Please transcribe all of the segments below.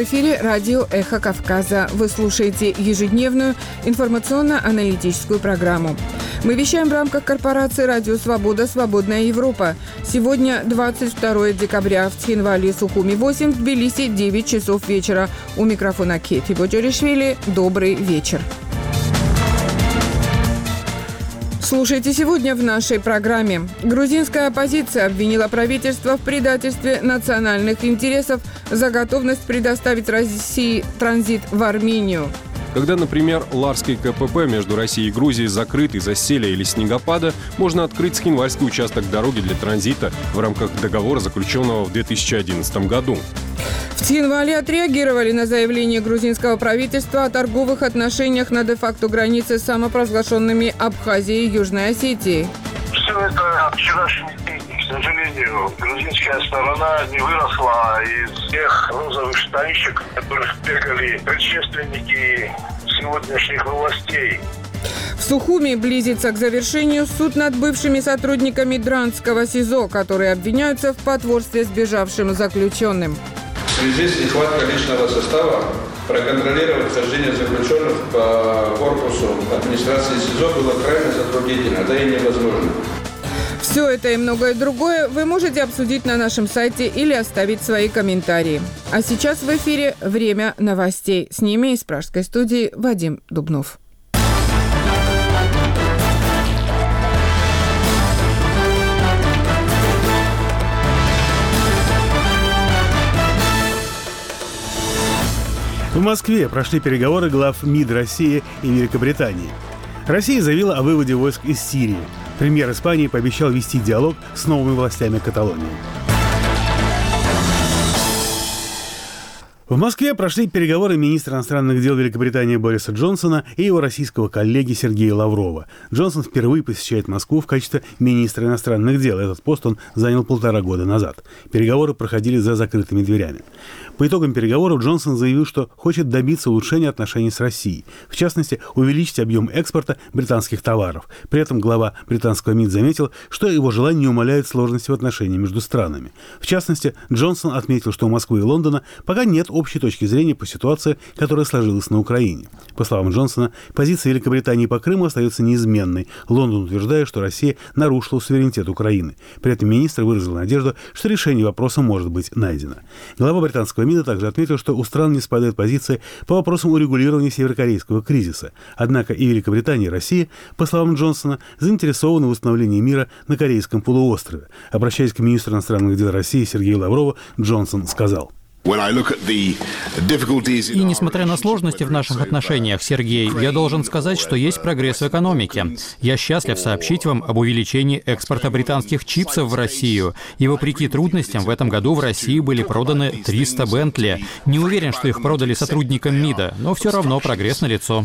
В эфире радио «Эхо Кавказа». Вы слушаете ежедневную информационно-аналитическую программу. Мы вещаем в рамках корпорации «Радио Свобода. Свободная Европа». Сегодня 22 декабря. В Тхинвале, Сухуми 8, в Тбилиси 9 часов вечера. У микрофона Кети Боджоришвили. Добрый вечер. Слушайте сегодня в нашей программе. Грузинская оппозиция обвинила правительство в предательстве национальных интересов за готовность предоставить России транзит в Армению. Когда, например, Ларский КПП между Россией и Грузией закрыт из-за селя или снегопада, можно открыть Тхинвальский участок дороги для транзита в рамках договора, заключенного в 2011 году. В Тхинвале отреагировали на заявление грузинского правительства о торговых отношениях на де-факто границе с самопровозглашенными Абхазией и Южной Осетией. Все это вчерашний день. К сожалению, грузинская сторона не выросла из тех розовых штанишек, в которых бегали предшественники сегодняшних властей. В Сухуми близится к завершению суд над бывшими сотрудниками Дранского СИЗО, которые обвиняются в потворстве сбежавшим заключенным. В связи с нехваткой личного состава проконтролировать хождение заключенных по корпусу администрации СИЗО было крайне затруднительно, да и невозможно. Все это и многое другое вы можете обсудить на нашем сайте или оставить свои комментарии. А сейчас в эфире «Время новостей». С ними из пражской студии Вадим Дубнов. В Москве прошли переговоры глав МИД России и Великобритании. Россия заявила о выводе войск из Сирии. Премьер Испании пообещал вести диалог с новыми властями Каталонии. В Москве прошли переговоры министра иностранных дел Великобритании Бориса Джонсона и его российского коллеги Сергея Лаврова. Джонсон впервые посещает Москву в качестве министра иностранных дел. Этот пост он занял 1,5 года назад. Переговоры проходили за закрытыми дверями. По итогам переговоров Джонсон заявил, что хочет добиться улучшения отношений с Россией. В частности, увеличить объем экспорта британских товаров. При этом глава британского МИД заметил, что его желание не умаляет сложности в отношениях между странами. В частности, Джонсон отметил, что у Москвы и Лондона пока нет общей точки зрения по ситуации, которая сложилась на Украине. По словам Джонсона, позиция Великобритании по Крыму остается неизменной. Лондон утверждает, что Россия нарушила суверенитет Украины. При этом министр выразил надежду, что решение вопроса может быть найдено. Глава британского МИДа также отметил, что у стран не совпадают позиции по вопросам урегулирования северокорейского кризиса. Однако и Великобритания, и Россия, по словам Джонсона, заинтересованы в установлении мира на Корейском полуострове. Обращаясь к министру иностранных дел России Сергею Лаврову, Джонсон сказал: И несмотря на сложности в наших отношениях, Сергей, я должен сказать, что есть прогресс в экономике. Я счастлив сообщить вам об увеличении экспорта британских чипсов в Россию. И вопреки трудностям, в этом году в России были проданы 300 Бентли. Не уверен, что их продали сотрудникам МИДа, но все равно прогресс налицо.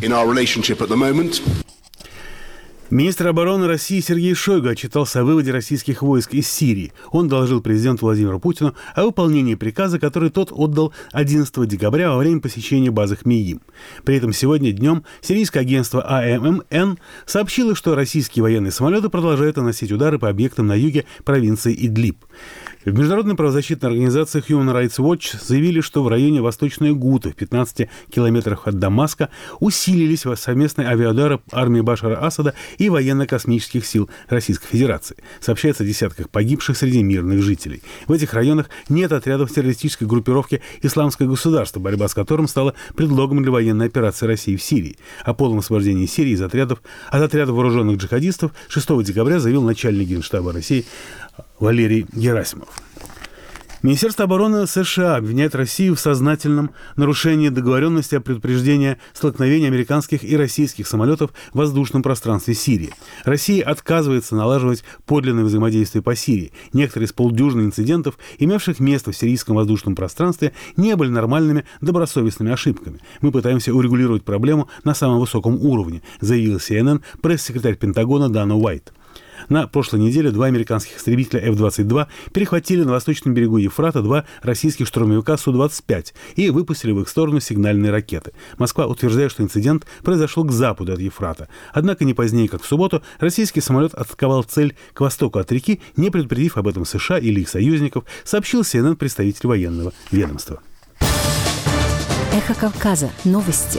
Министр обороны России Сергей Шойгу отчитался о выводе российских войск из Сирии. Он доложил президенту Владимиру Путину о выполнении приказа, который тот отдал 11 декабря во время посещения базы Хмейим. При этом сегодня днем сирийское агентство АММН сообщило, что российские военные самолеты продолжают наносить удары по объектам на юге провинции Идлиб. В международной правозащитной организации Human Rights Watch заявили, что в районе Восточной Гуты, в 15 километрах от Дамаска, усилились совместные авиаудары армии Башара Асада и военно-космических сил Российской Федерации. Сообщается о десятках погибших среди мирных жителей. В этих районах нет отрядов террористической группировки «Исламское государство», борьба с которым стала предлогом для военной операции России в Сирии. О полном освобождении Сирии от отрядов вооруженных джихадистов 6 декабря заявил начальник Генштаба России Валерий Герасимов. Министерство обороны США обвиняет Россию в сознательном нарушении договоренности о предупреждении столкновения американских и российских самолетов в воздушном пространстве Сирии. Россия отказывается налаживать подлинное взаимодействие по Сирии. Некоторые из полдюжины инцидентов, имевших место в сирийском воздушном пространстве, не были нормальными, добросовестными ошибками. Мы пытаемся урегулировать проблему на самом высоком уровне, заявил CNN пресс-секретарь Пентагона Дана Уайт. На прошлой неделе 2 американских истребителя F-22 перехватили на восточном берегу Ефрата 2 российских штурмовика Су-25 и выпустили в их сторону сигнальные ракеты. Москва утверждает, что инцидент произошел к западу от Ефрата. Однако не позднее, как в субботу, российский самолет атаковал цель к востоку от реки, не предупредив об этом США или их союзников, сообщил CNN представитель военного ведомства. Эхо Кавказа. Новости.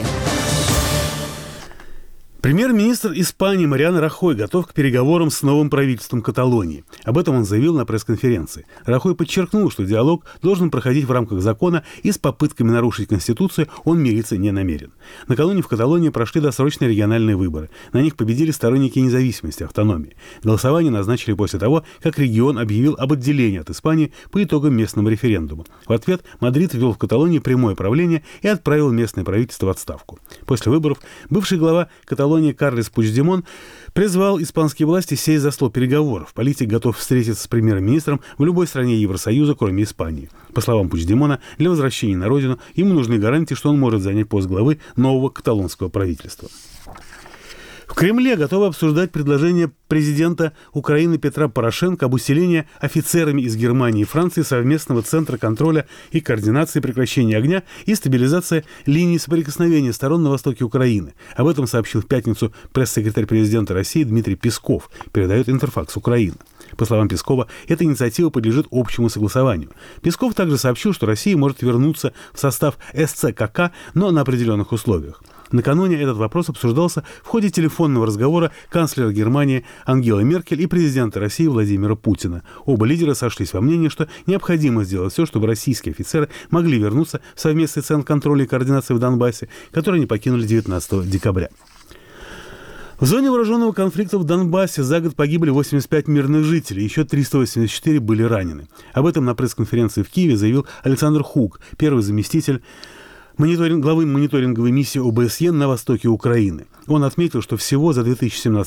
Премьер-министр Испании Мариано Рахой готов к переговорам с новым правительством Каталонии. Об этом он заявил на пресс-конференции. Рахой подчеркнул, что диалог должен проходить в рамках закона, и с попытками нарушить Конституцию он мириться не намерен. Накануне в Каталонии прошли досрочные региональные выборы. На них победили сторонники независимости, автономии. Голосование назначили после того, как регион объявил об отделении от Испании по итогам местного референдума. В ответ Мадрид ввел в Каталонии прямое правление и отправил местное правительство в отставку. После выборов бывший глава Каталонии Карлес Пучдемон призвал испанские власти сесть за стол переговоров. Политик готов встретиться с премьер-министром в любой стране Евросоюза, кроме Испании. По словам Пучдемона, для возвращения на родину ему нужны гарантии, что он может занять пост главы нового каталонского правительства. В Кремле готовы обсуждать предложение президента Украины Петра Порошенко об усилении офицерами из Германии и Франции совместного центра контроля и координации прекращения огня и стабилизации линии соприкосновения сторон на востоке Украины. Об этом сообщил в пятницу пресс-секретарь президента России Дмитрий Песков, передает Интерфакс Украина. По словам Пескова, эта инициатива подлежит общему согласованию. Песков также сообщил, что Россия может вернуться в состав СЦКК, но на определенных условиях. Накануне этот вопрос обсуждался в ходе телефонного разговора канцлера Германии Ангелы Меркель и президента России Владимира Путина. Оба лидера сошлись во мнении, что необходимо сделать все, чтобы российские офицеры могли вернуться в совместный центр контроля и координации в Донбассе, который они покинули 19 декабря. В зоне вооруженного конфликта в Донбассе за год погибли 85 мирных жителей, еще 384 были ранены. Об этом на пресс-конференции в Киеве заявил Александр Хук, первый заместитель главы мониторинговой миссии ОБСЕ на востоке Украины. Он отметил, что всего за 2017